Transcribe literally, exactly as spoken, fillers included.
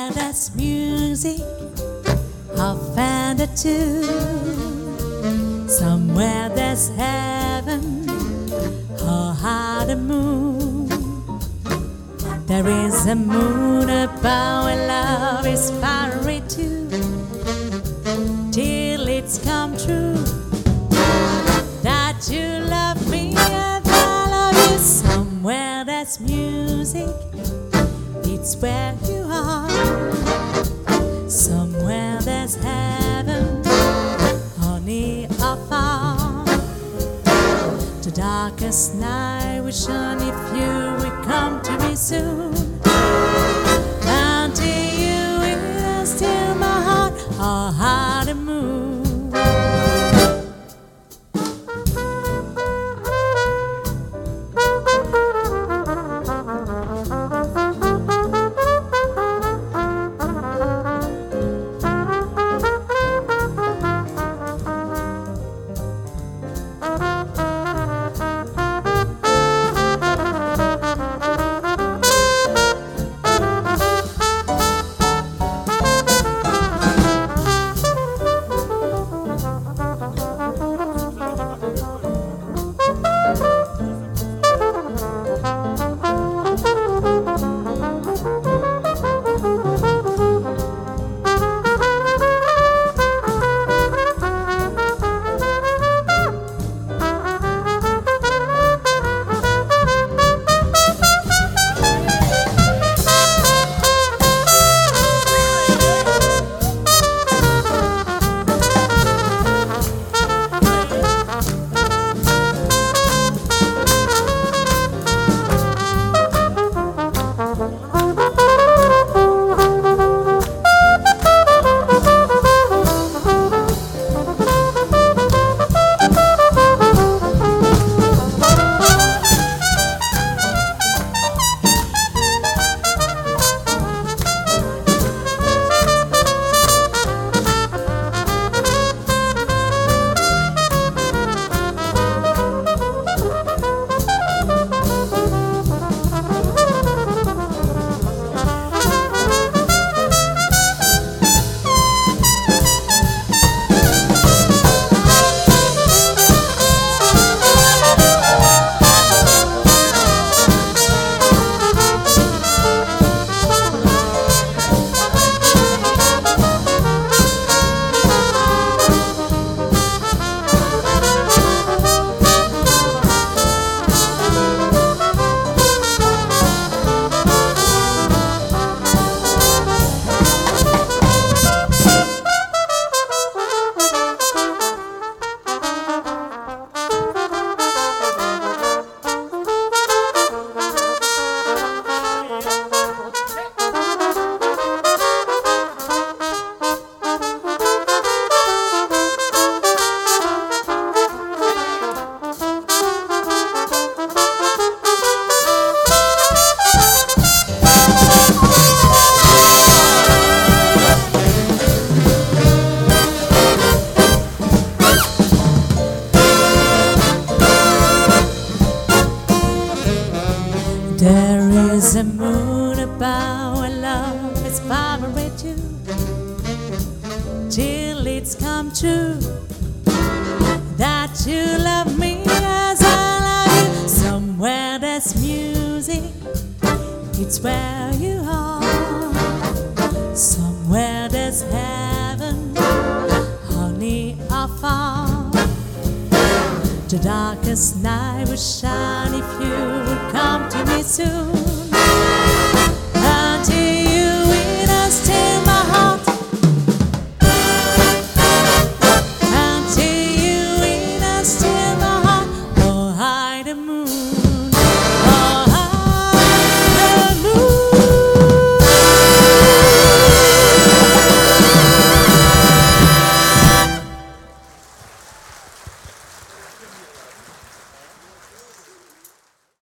Somewhere there's music, I'll find a tune. Somewhere there's heaven, or high the moon. There is a moon above where love is far away too, till it's come true that you love me and I love you. Somewhere there's music, it's where you are. Somewhere there's heaven, honey, afar. The darkest night will shine if you will come to me soon. Until you will steal my heart or hide the moon. There is a moon above where love is far away too, till it's come true that you love me as I love you. Somewhere there's music, it's where you are. Somewhere there's heaven, honey, afar. The darkest night will shine if you will come to me soon.